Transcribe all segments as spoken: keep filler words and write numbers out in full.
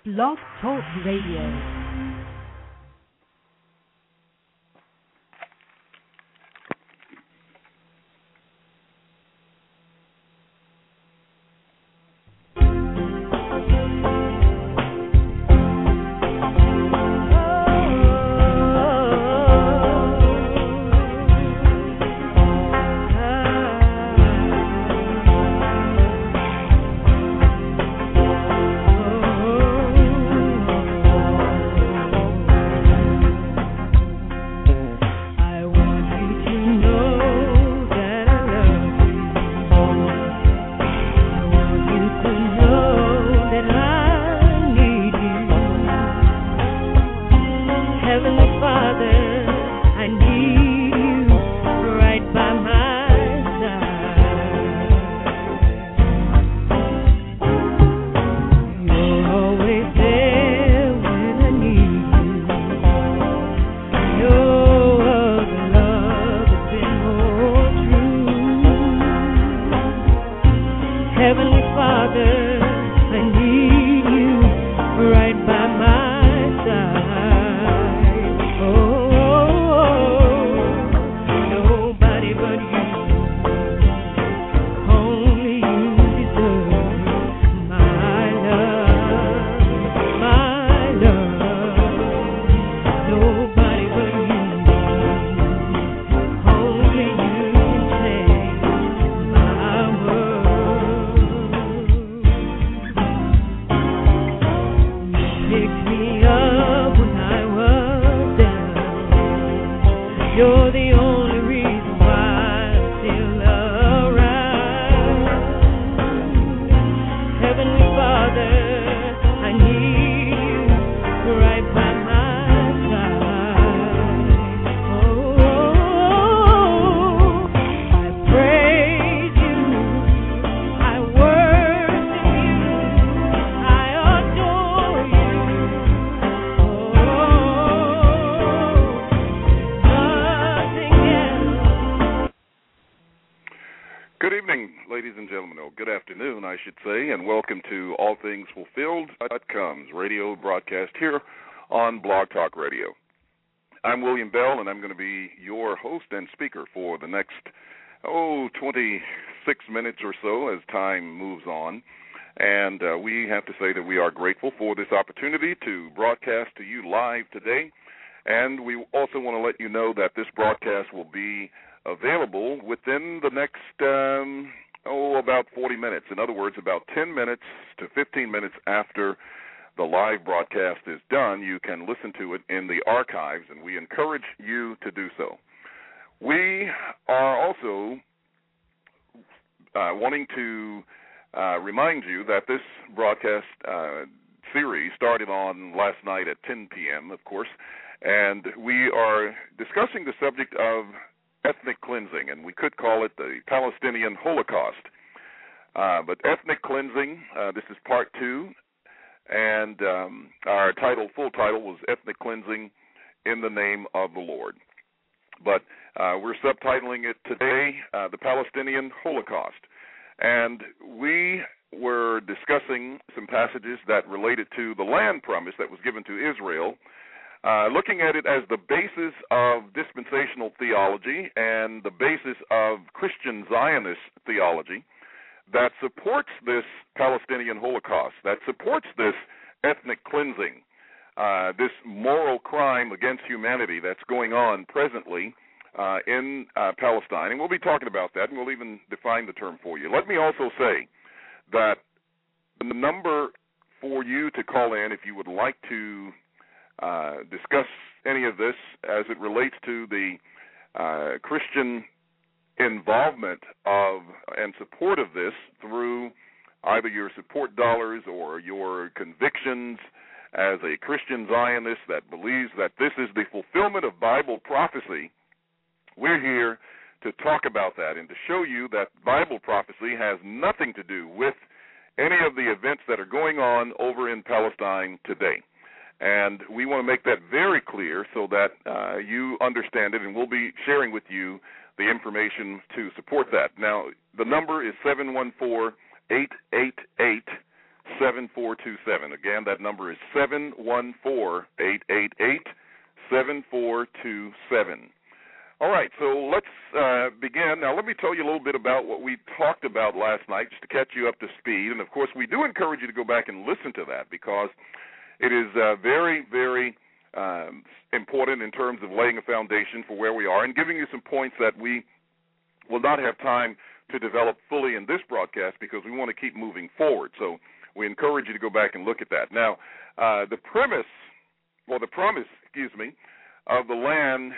Blog Talk Radio. Here on Blog Talk Radio. I'm William Bell, and I'm going to be your host and speaker for the next, oh, twenty-six minutes or so as time moves on. And uh, we have to say that we are grateful for this opportunity to broadcast to you live today. And we also want to let you know that this broadcast will be available within the next, um, oh, about forty minutes. In other words, about ten minutes to fifteen minutes after the live broadcast is done, you can listen to it in the archives, and we encourage you to do so. We are also uh, wanting to uh, remind you that this broadcast uh, series started on last night at ten p.m., of course, and we are discussing the subject of ethnic cleansing, and we could call it the Palestinian Holocaust. Uh, but ethnic cleansing, uh, this is part two. And um, our title, full title, was Ethnic Cleansing in the Name of the Lord. But uh, we're subtitling it today, uh, The Palestinian Holocaust. And we were discussing some passages that related to the land promise that was given to Israel, uh, looking at it as the basis of dispensational theology and the basis of Christian Zionist theology that supports this Palestinian Holocaust, that supports this ethnic cleansing, uh, this moral crime against humanity that's going on presently uh, in uh, Palestine. And we'll be talking about that, and we'll even define the term for you. Let me also say that the number for you to call in if you would like to uh, discuss any of this as it relates to the uh, Christian involvement of and support of this through either your support dollars or your convictions as a Christian Zionist that believes that this is the fulfillment of Bible prophecy. We're here to talk about that and to show you that Bible prophecy has nothing to do with any of the events that are going on over in Palestine today. And we want to make that very clear so that uh, you understand it, and we'll be sharing with you the information to support that. Now, the number is seven one four, eight eight eight, seven four two seven. Again, that number is seven one four, eight eight eight, seven four two seven. All right, so let's uh, begin. Now, let me tell you a little bit about what we talked about last night, just to catch you up to speed. And, of course, we do encourage you to go back and listen to that, because it is uh, very, very um, important in terms of laying a foundation for where we are and giving you some points that we will not have time to develop fully in this broadcast, because we want to keep moving forward. So we encourage you to go back and look at that. Now, uh, the premise, or the promise, excuse me, of the land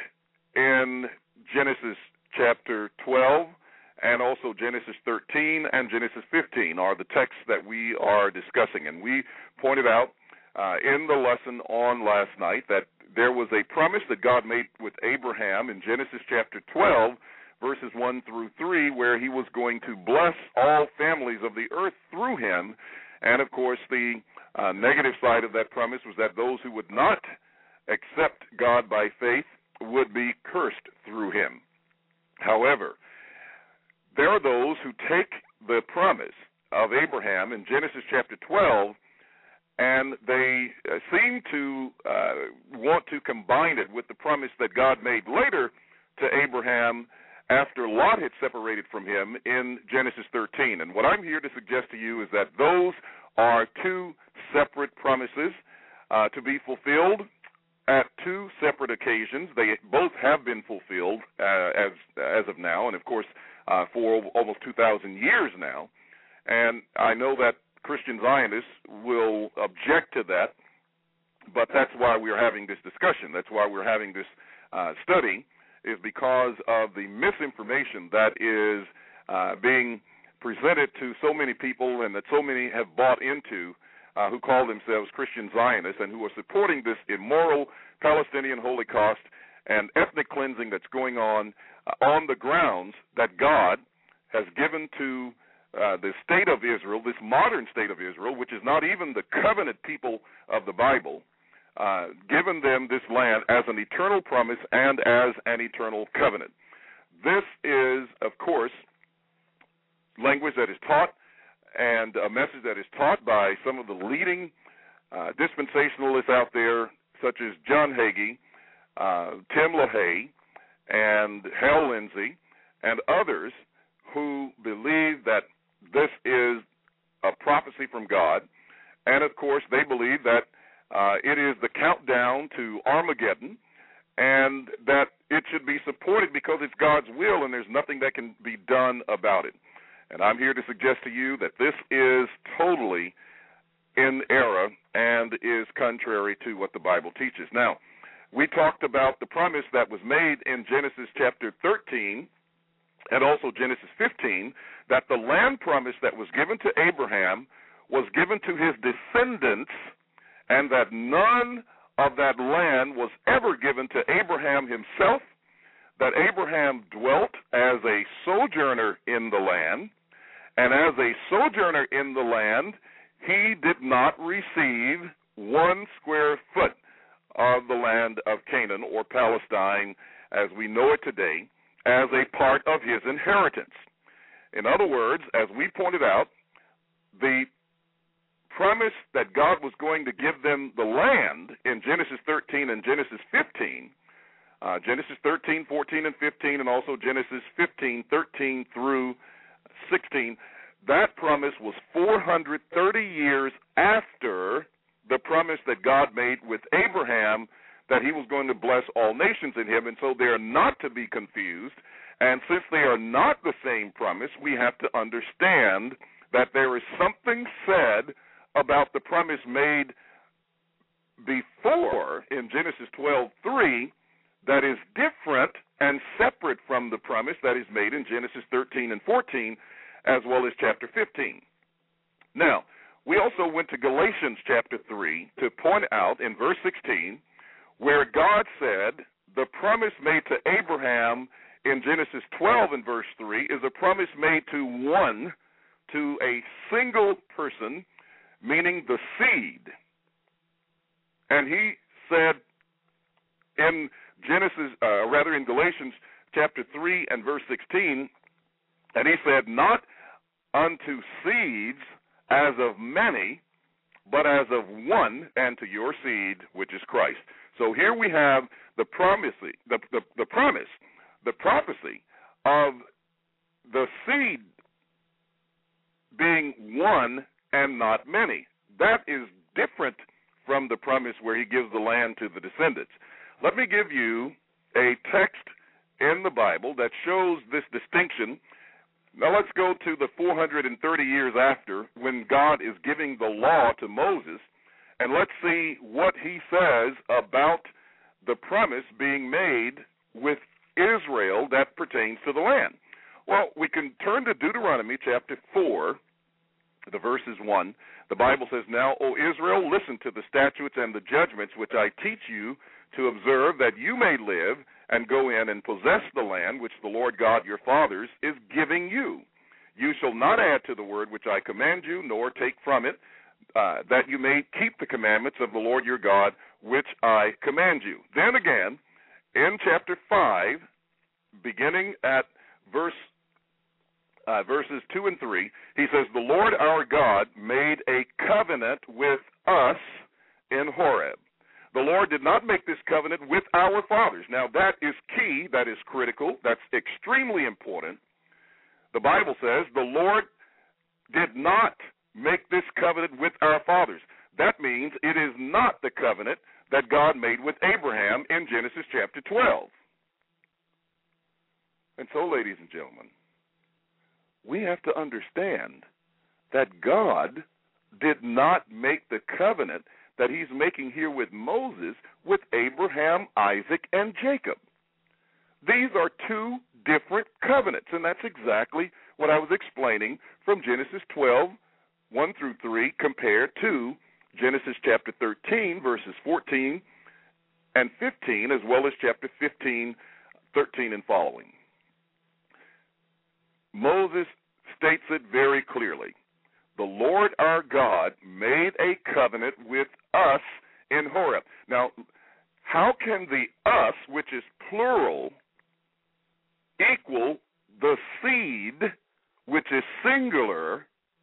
in Genesis chapter twelve and also Genesis thirteen and Genesis fifteen are the texts that we are discussing. And we pointed out uh, in the lesson on last night that there was a promise that God made with Abraham in Genesis chapter twelve, verses one through three, where he was going to bless all families of the earth through him. And, of course, the uh, negative side of that promise was that those who would not accept God by faith would be cursed through him. However, there are those who take the promise of Abraham in Genesis chapter twelve, and they uh, seem to uh, want to combine it with the promise that God made later to Abraham after Lot had separated from him in Genesis thirteen. And what I'm here to suggest to you is that those are two separate promises uh, to be fulfilled at two separate occasions. They both have been fulfilled uh, as as of now, and of course uh, for almost two thousand years now. And I know that Christian Zionists will object to that, but that's why we're having this discussion. That's why we're having this uh, study, is because of the misinformation that is uh, being presented to so many people and that so many have bought into, Uh, who call themselves Christian Zionists and who are supporting this immoral Palestinian Holocaust and ethnic cleansing that's going on uh, on the grounds that God has given to uh, the state of Israel, this modern state of Israel, which is not even the covenant people of the Bible, uh, given them this land as an eternal promise and as an eternal covenant. This is, of course, language that is taught and a message that is taught by some of the leading uh, dispensationalists out there, such as John Hagee, uh, Tim LaHaye, and Hal Lindsey, and others who believe that this is a prophecy from God. And, of course, they believe that uh, it is the countdown to Armageddon, and that it should be supported because it's God's will and there's nothing that can be done about it. And I'm here to suggest to you that this is totally in error and is contrary to what the Bible teaches. Now, we talked about the promise that was made in Genesis chapter thirteen and also Genesis fifteen, that the land promise that was given to Abraham was given to his descendants, and that none of that land was ever given to Abraham himself, that Abraham dwelt as a sojourner in the land, and as a sojourner in the land, he did not receive one square foot of the land of Canaan, or Palestine as we know it today, as a part of his inheritance. In other words, as we pointed out, the promise that God was going to give them the land in Genesis thirteen and Genesis fifteen, uh, Genesis thirteen, fourteen, and fifteen, and also Genesis fifteen, thirteen through sixteen, that promise was four hundred thirty years after the promise that God made with Abraham, that he was going to bless all nations in him. And so they are not to be confused. And since they are not the same promise, we have to understand that there is something said about the promise made before in Genesis twelve three that is different and separate from the promise that is made in Genesis thirteen and fourteen, as well as chapter fifteen. Now, we also went to Galatians chapter three to point out in verse sixteen where God said the promise made to Abraham in Genesis twelve and verse three is a promise made to one, to a single person, meaning the seed. And he said in Genesis, uh, rather in Galatians chapter three and verse sixteen, and he said, not unto seeds as of many, but as of one, and to your seed, which is Christ. So here we have the prophecy, the, the, the promise, the prophecy of the seed being one and not many. That is different from the promise where he gives the land to the descendants. Let me give you a text in the Bible that shows this distinction. Now let's go to the four hundred thirty years after, when God is giving the law to Moses, and let's see what he says about the promise being made with Israel that pertains to the land. Well, we can turn to Deuteronomy chapter four, the verses one. The Bible says, "Now, O Israel, listen to the statutes and the judgments which I teach you to observe, that you may live and go in and possess the land which the Lord God your fathers is giving you. You shall not add to the word which I command you, nor take from it, uh, that you may keep the commandments of the Lord your God, which I command you." Then again, in chapter five, beginning at verse uh, verses two and three, he says, "The Lord our God made a covenant with us in Horeb." The Lord did not make this covenant with our fathers. Now, that is key. That is critical. That's extremely important. The Bible says the Lord did not make this covenant with our fathers. That means it is not the covenant that God made with Abraham in Genesis chapter twelve. And so, ladies and gentlemen, we have to understand that God did not make the covenant that he's making here with Moses with Abraham, Isaac, and Jacob. These are two different covenants, and that's exactly what I was explaining from Genesis twelve, one through three, compared to Genesis chapter thirteen, verses fourteen and fifteen, as well as chapter fifteen, thirteen, and following. Moses states it very clearly. The Lord our God made a covenant with us in Horeb. Now, how can the us, which is plural, equal the seed, which is singular,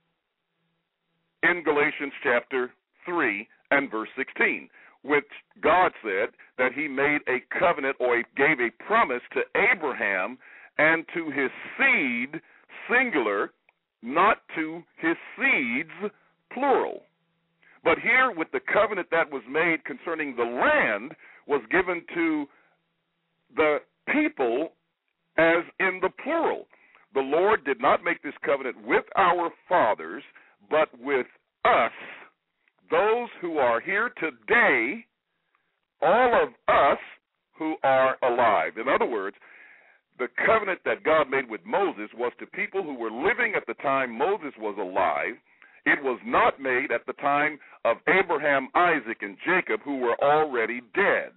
in Galatians chapter three and verse sixteen, which God said that he made a covenant, or he gave a promise to Abraham and to his seed, singular, not to his seeds, plural. But here, with the covenant that was made concerning the land, was given to the people as in the plural. The Lord did not make this covenant with our fathers, but with us, those who are here today, all of us who are alive. In other words, the covenant that God made with Moses was to people who were living at the time Moses was alive. It was not made at the time of Abraham, Isaac, and Jacob, who were already dead.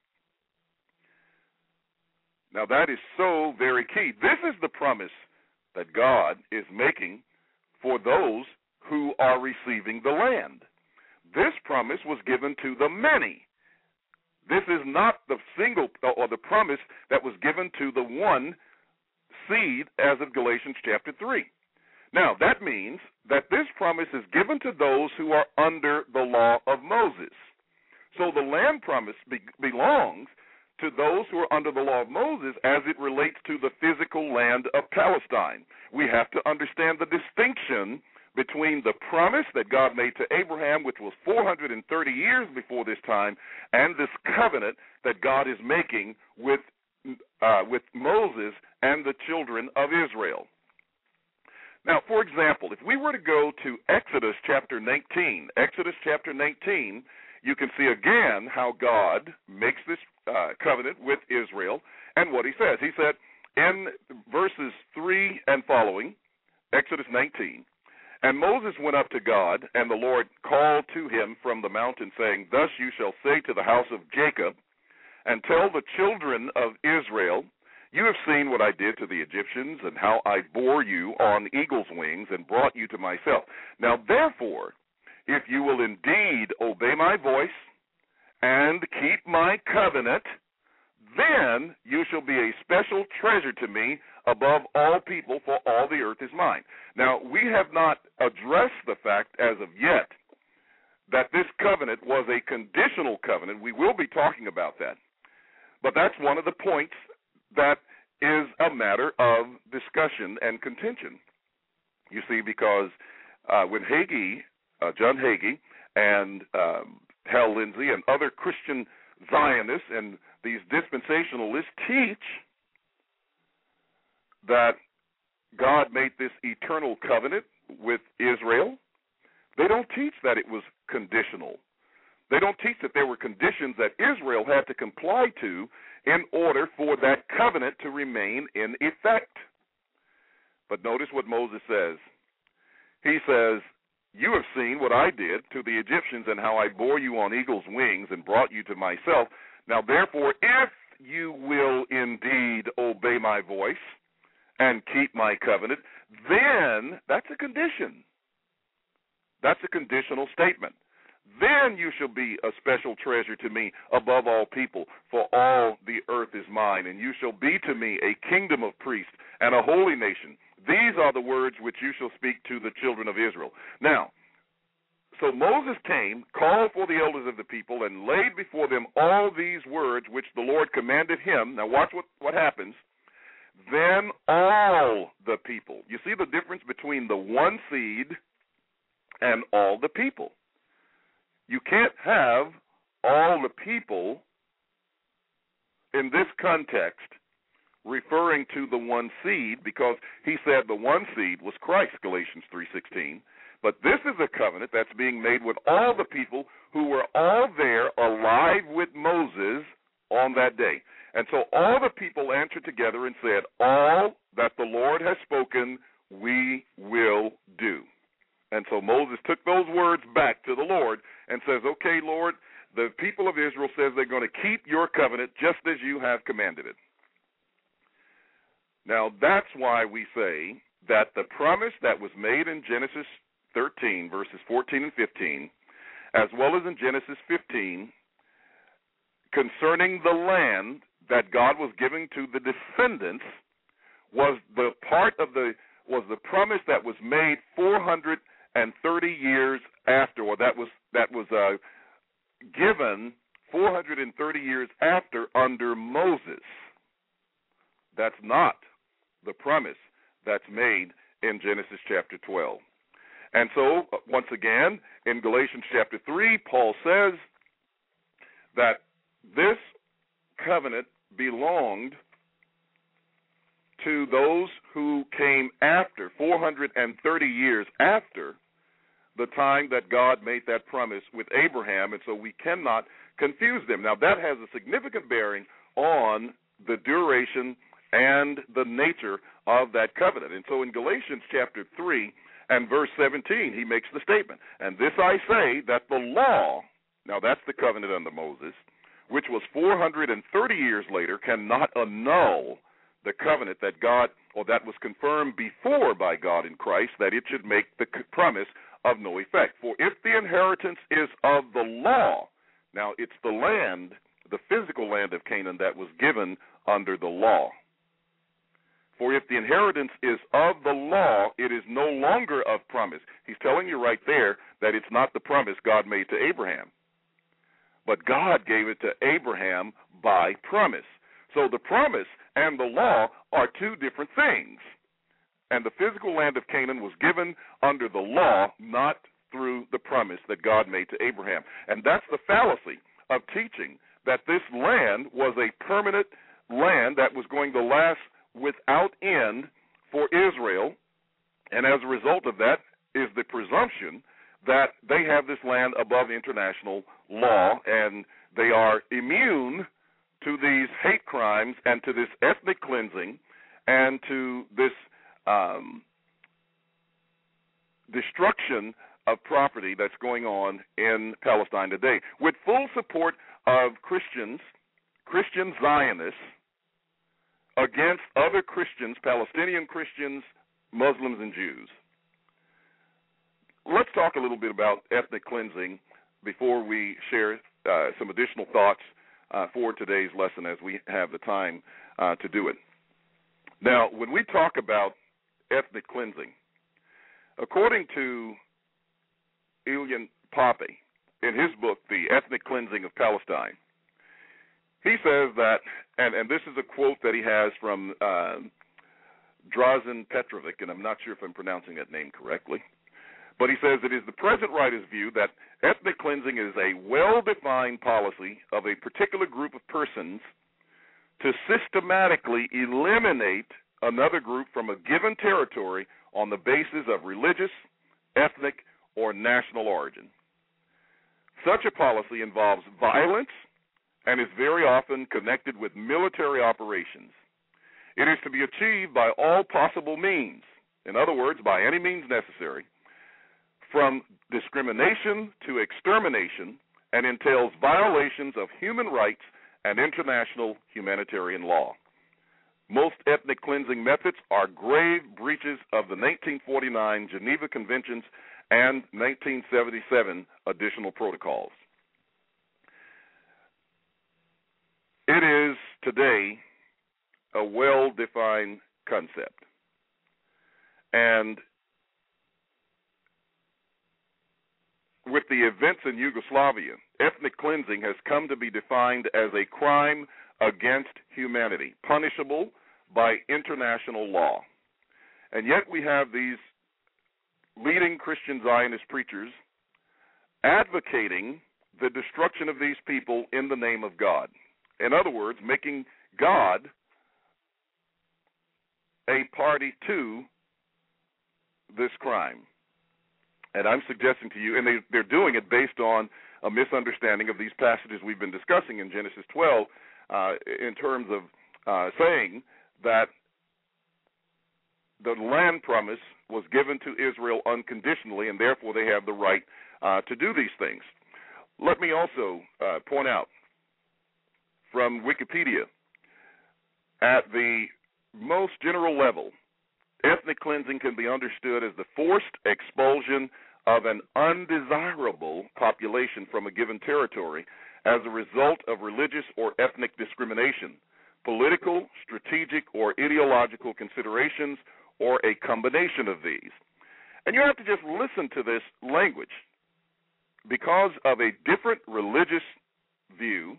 Now, that is so very key. This is the promise that God is making for those who are receiving the land. This promise was given to the many. This is not the single or the promise that was given to the one seed as of Galatians chapter three. Now, that means that this promise is given to those who are under the law of Moses. So the land promise be- belongs to those who are under the law of Moses as it relates to the physical land of Palestine. We have to understand the distinction between the promise that God made to Abraham, which was four hundred thirty years before this time, and this covenant that God is making with uh, with Moses and the children of Israel. Now, for example, if we were to go to Exodus chapter nineteen, Exodus chapter nineteen, you can see again how God makes this uh, covenant with Israel and what he says. He said in verses three and following, Exodus nineteen, "And Moses went up to God, and the Lord called to him from the mountain, saying, Thus you shall say to the house of Jacob, and tell the children of Israel, You have seen what I did to the Egyptians, and how I bore you on eagle's wings, and brought you to myself. Now therefore, if you will indeed obey my voice, and keep my covenant, then you shall be a special treasure to me above all people, for all the earth is mine. Now, we have not addressed the fact as of yet that this covenant was a conditional covenant. We will be talking about that. But that's one of the points that is a matter of discussion and contention. You see, because uh, when Hagee, uh, John Hagee, and um, Hal Lindsey and other Christian Zionists and these dispensationalists teach that God made this eternal covenant with Israel, they don't teach that it was conditional. They don't teach that there were conditions that Israel had to comply to in order for that covenant to remain in effect. But notice what Moses says. He says, you have seen what I did to the Egyptians and how I bore you on eagle's wings and brought you to myself. Now, therefore, if you will indeed obey my voice and keep my covenant, then that's a condition. That's a conditional statement. Then you shall be a special treasure to me above all people, for all the earth is mine, and you shall be to me a kingdom of priests and a holy nation. These are the words which you shall speak to the children of Israel. Now, so Moses came, called for the elders of the people, and laid before them all these words which the Lord commanded him. Now watch what, what happens. Then all the people. You see the difference between the one seed and all the people. You can't have all the people in this context referring to the one seed, because he said the one seed was Christ, Galatians three sixteen. But this is a covenant that's being made with all the people who were all there alive with Moses on that day. And so all the people answered together and said, all that the Lord has spoken, we will do. And so Moses took those words back to the Lord and says, okay, Lord, the people of Israel says they're going to keep your covenant just as you have commanded it. Now, that's why we say that the promise that was made in Genesis thirteen, verses fourteen and fifteen, as well as in Genesis fifteen, concerning the land that God was giving to the descendants, was the part of the, was the promise that was made four hundred thirty years after, or that was, that was uh, given four hundred thirty years after under Moses. That's not the promise that's made in Genesis chapter twelve. And so, once again, in Galatians chapter three, Paul says that this covenant belonged to those who came after, four hundred thirty years after the time that God made that promise with Abraham, and so we cannot confuse them. Now, that has a significant bearing on the duration and the nature of that covenant. And so in Galatians chapter three and verse seventeen, he makes the statement, and this I say, that the law, now that's the covenant under Moses, which was four hundred thirty years later, cannot annul the covenant that God, or that was confirmed before by God in Christ, that it should make the promise of no effect. For if the inheritance is of the law, now it's the land, the physical land of Canaan that was given under the law. For if the inheritance is of the law, it is no longer of promise. He's telling you right there that it's not the promise God made to Abraham. But God gave it to Abraham by promise. So the promise and the law are two different things. And the physical land of Canaan was given under the law, not through the promise that God made to Abraham. And that's the fallacy of teaching that this land was a permanent land that was going to last without end for Israel, and as a result of that is the presumption that they have this land above international law, and they are immune to these hate crimes and to this ethnic cleansing and to this um, destruction of property that's going on in Palestine today, with full support of Christians, Christian Zionists, against other Christians, Palestinian Christians, Muslims, and Jews. Let's talk a little bit about ethnic cleansing before we share uh, some additional thoughts uh, for today's lesson as we have the time uh, to do it. Now, when we talk about ethnic cleansing, according to Ilan Pappé, in his book, The Ethnic Cleansing of Palestine, he says that, and, and this is a quote that he has from uh, Drazen Petrovic, and I'm not sure if I'm pronouncing that name correctly, but he says it is the present writer's view that ethnic cleansing is a well-defined policy of a particular group of persons to systematically eliminate another group from a given territory on the basis of religious, ethnic, or national origin. Such a policy involves violence and is very often connected with military operations. It is to be achieved by all possible means, in other words, by any means necessary, from discrimination to extermination, and entails violations of human rights and international humanitarian law. Most ethnic cleansing methods are grave breaches of the nineteen forty-nine Geneva Conventions and nineteen seventy-seven additional protocols. It is today a well-defined concept. And with the events in Yugoslavia, ethnic cleansing has come to be defined as a crime against humanity, punishable by international law. And yet we have these leading Christian Zionist preachers advocating the destruction of these people in the name of God. In other words, making God a party to this crime. And I'm suggesting to you, and they, they're doing it based on a misunderstanding of these passages we've been discussing in Genesis twelve, uh, in terms of uh, saying that the land promise was given to Israel unconditionally, and therefore they have the right uh, to do these things. Let me also uh, point out from Wikipedia, at the most general level, ethnic cleansing can be understood as the forced expulsion of an undesirable population from a given territory as a result of religious or ethnic discrimination, political, strategic, or ideological considerations, or a combination of these. And you have to just listen to this language. Because of a different religious view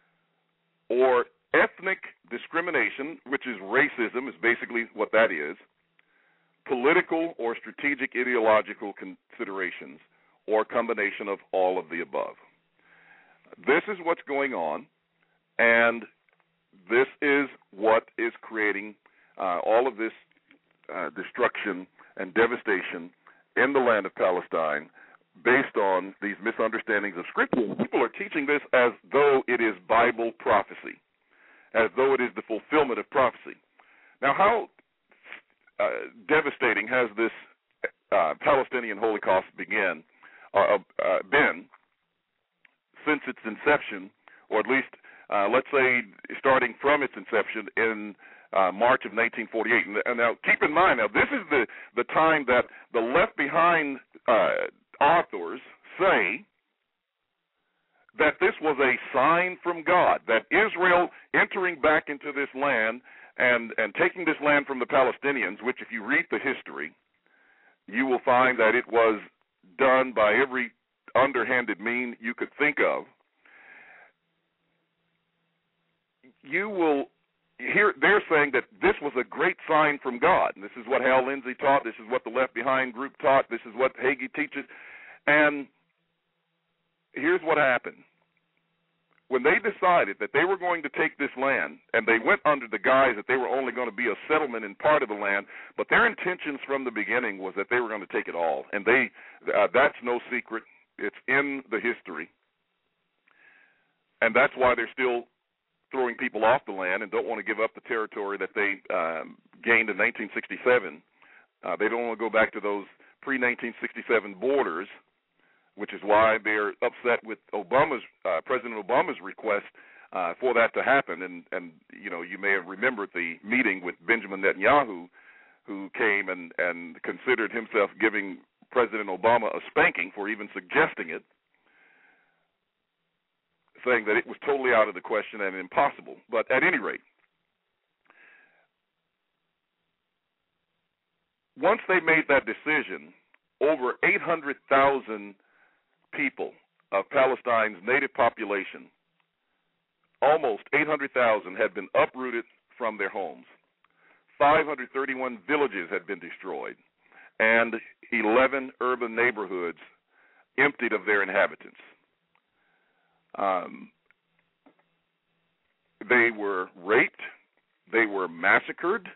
or ethnic discrimination, which is racism, is basically what that is, political or strategic ideological considerations, or a combination of all of the above. This is what's going on, and this is what is creating uh, all of this uh, destruction and devastation in the land of Palestine based on these misunderstandings of Scripture. People are teaching this as though it is Bible prophecy, as though it is the fulfillment of prophecy. Now, how uh, devastating has this uh, Palestinian Holocaust begin, uh, uh, been since its inception, or at least, uh, let's say, starting from its inception in uh, March of nineteen forty-eight. And, and now, keep in mind, now this is the, the time that the Left Behind uh, authors say that this was a sign from God, that Israel entering back into this land and, and taking this land from the Palestinians, which if you read the history, you will find that it was done by every underhanded mean you could think of. You will hear they're saying that this was a great sign from God. And this is what Hal Lindsey taught. This is what the Left Behind group taught. This is what Hagee teaches. And here's what happened. When they decided that they were going to take this land, and they went under the guise that they were only going to be a settlement in part of the land, but their intentions from the beginning was that they were going to take it all. And they uh, that's no secret. It's in the history. And that's why they're still throwing people off the land and don't want to give up the territory that they um, gained in nineteen sixty-seven. Uh, they don't want to go back to those pre-nineteen sixty-seven borders, which is why they're upset with Obama's uh, President Obama's request uh, for that to happen. And, and, you know, you may have remembered the meeting with Benjamin Netanyahu, who came and, and considered himself giving President Obama a spanking for even suggesting it. saying that it was totally out of the question and impossible. But at any rate, once they made that decision, over eight hundred thousand people of Palestine's native population, almost eight hundred thousand, had been uprooted from their homes. five hundred thirty-one villages had been destroyed, and eleven urban neighborhoods emptied of their inhabitants. Um, they were raped. They were massacred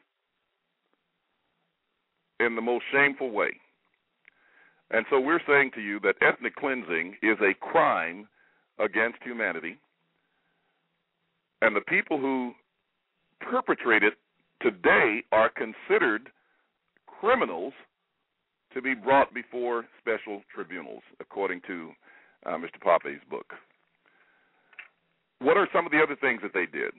in the most shameful way. And so we're saying to you that ethnic cleansing is a crime against humanity, and the people who perpetrate it today are considered criminals to be brought before special tribunals, according to uh, Mister Pape's book. What are some of the other things that they did?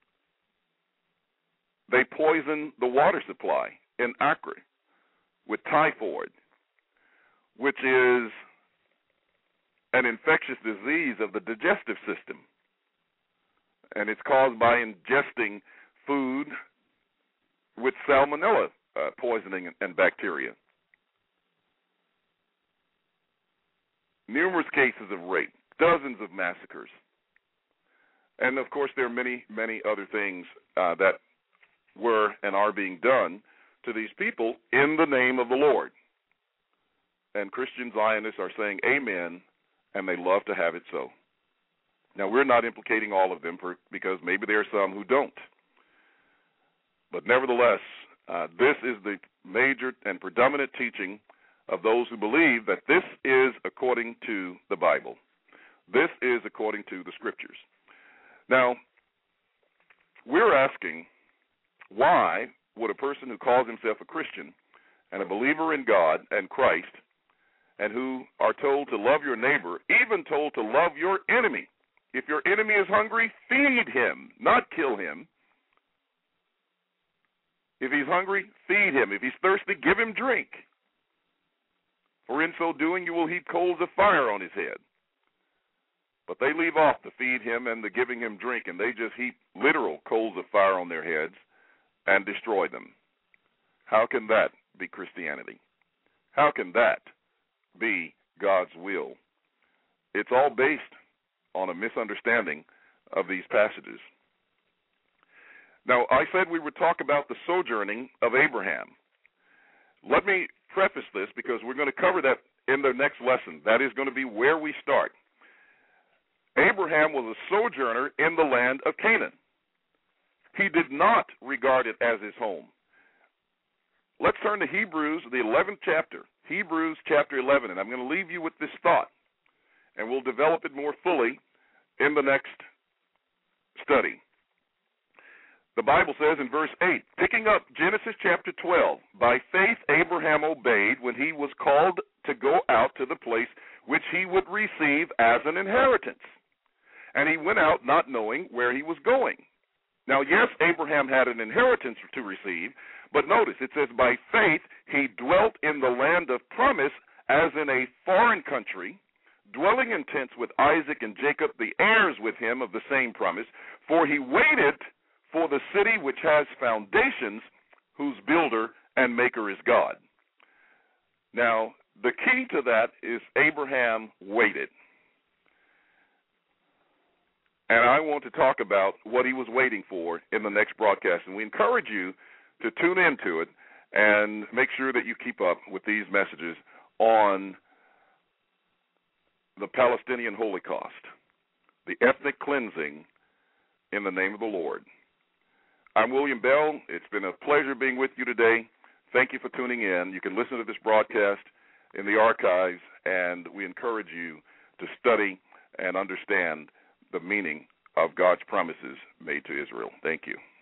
They poisoned the water supply in Acre with typhoid, which is an infectious disease of the digestive system, and it's caused by ingesting food with salmonella uh, poisoning and bacteria. Numerous cases of rape, dozens of massacres, and of course there are many, many other things uh, that were and are being done to these people in the name of the Lord. And Christian Zionists are saying amen, and they love to have it so. Now, we're not implicating all of them for, because maybe there are some who don't. But nevertheless, uh, this is the major and predominant teaching of those who believe that this is according to the Bible. This is according to the Scriptures. Now, we're asking, why would a person who calls himself a Christian and a believer in God and Christ, and who are told to love your neighbor, even told to love your enemy? If your enemy is hungry, feed him, not kill him. If he's hungry, feed him. If he's thirsty, give him drink. For in so doing, you will heap coals of fire on his head. But they leave off the feed him and the giving him drink, and they just heap literal coals of fire on their heads and destroy them. How can that be Christianity? How can that be God's will? It's all based on a misunderstanding of these passages. Now, I said we would talk about the sojourning of Abraham. Let me preface this because we're going to cover that in the next lesson. That is going to be where we start. Abraham was a sojourner in the land of Canaan. He did not regard it as his home. Let's turn to Hebrews, the eleventh chapter. Hebrews chapter eleven, and I'm going to leave you with this thought, and we'll develop it more fully in the next study. The Bible says in verse eight, picking up Genesis chapter twelve, by faith Abraham obeyed when he was called to go out to the place which he would receive as an inheritance. And he went out not knowing where he was going. Now, yes, Abraham had an inheritance to receive, but notice it says by faith he dwelt in the land of promise as in a foreign country, dwelling in tents with Isaac and Jacob, the heirs with him of the same promise, for he waited for the city which has foundations, whose builder and maker is God. Now, the key to that is Abraham waited. And I want to talk about what he was waiting for in the next broadcast. And we encourage you to tune into it and make sure that you keep up with these messages on the Palestinian Holocaust, the ethnic cleansing in the name of the Lord. I'm William Bell. It's been a pleasure being with you today. Thank you for tuning in. You can listen to this broadcast in the archives, and we encourage you to study and understand the meaning of God's promises made to Israel. Thank you.